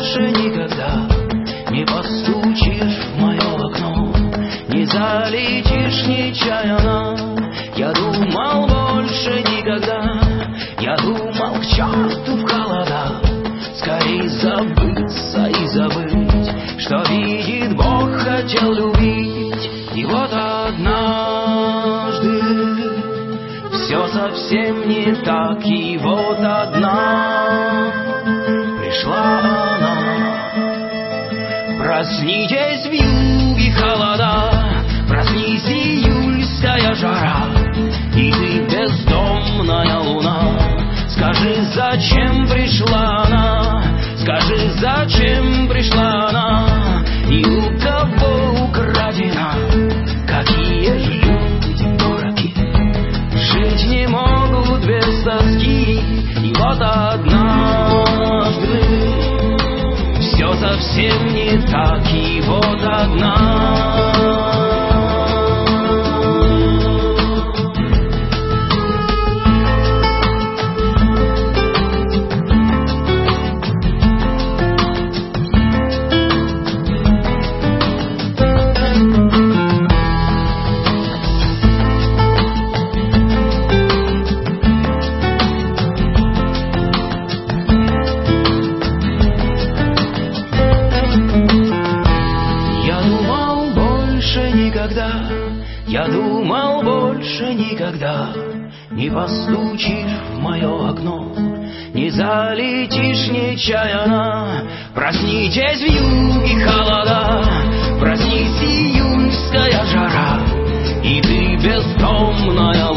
больше никогда не постучишь в мое окно, не залетишь нечаянно. Я думал, больше никогда, я думал, к черту в холода, скорей забыться и забыть, что видит Бог, хотел любить. И вот однажды все совсем не так, и вот одна пришла она. Проснитесь, в юге холода, проснись, июльская жара, и ты бездомная луна. Скажи, зачем пришла она? Скажи, зачем пришла она? И у кого украдена? Какие люди дураки, жить не могут без тоски. И вот однажды все совсем не так, и вот одна. Я думал, больше никогда не постучишь в мое окно, не залетишь нечаянно. Проснитесь, в юге холода, проснись, июньская жара, и ты бездомная